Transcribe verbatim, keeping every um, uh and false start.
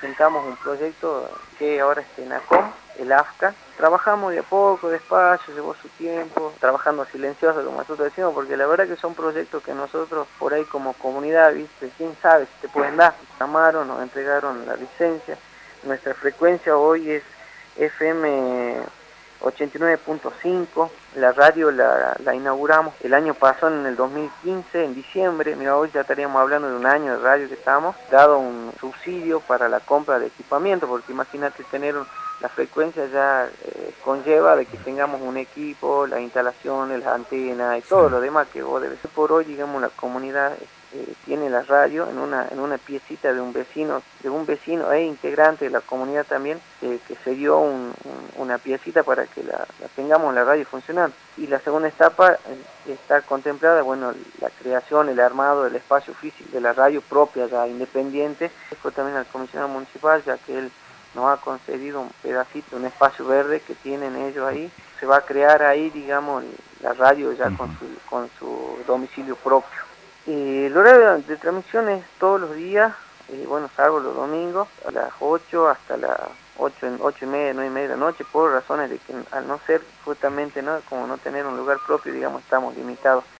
presentamos un proyecto que ahora es TENACOM, el AFCA. Trabajamos de a poco, despacio, llevó su tiempo, trabajando silencioso como nosotros decimos, porque la verdad que son proyectos que nosotros por ahí como comunidad, viste, quién sabe si te pueden dar. Llamaron, nos entregaron la licencia. Nuestra frecuencia hoy es F M ochenta y nueve punto cinco, la radio la, la inauguramos el año pasado, en el dos mil quince, en diciembre. Mira, hoy ya estaríamos hablando de un año de radio que estamos, dado un subsidio para la compra de equipamiento, porque imagínate tener un, la frecuencia ya eh, conlleva de que tengamos un equipo, las instalaciones, las antenas y todo lo demás que vos debes. Por hoy, digamos, la comunidad eh, tiene la radio en una en una piecita de un vecino, de un vecino e integrante de la comunidad también, eh, que se dio un, un, una piecita para que la, la tengamos la radio funcionando. Y la segunda etapa eh, está contemplada, bueno, la creación, el armado del espacio físico de la radio propia, ya independiente. Después también al comisionado municipal, ya que él nos ha concedido un pedacito, un espacio verde que tienen ellos ahí. Se va a crear ahí, digamos, la radio ya uh-huh. con su con su domicilio propio. Eh, el horario de transmisión es todos los días, eh, bueno, salvo los domingos, a las ocho hasta las ocho, ocho y media, nueve y media de la noche, por razones de que al no ser justamente, ¿no?, como no tener un lugar propio, digamos, estamos limitados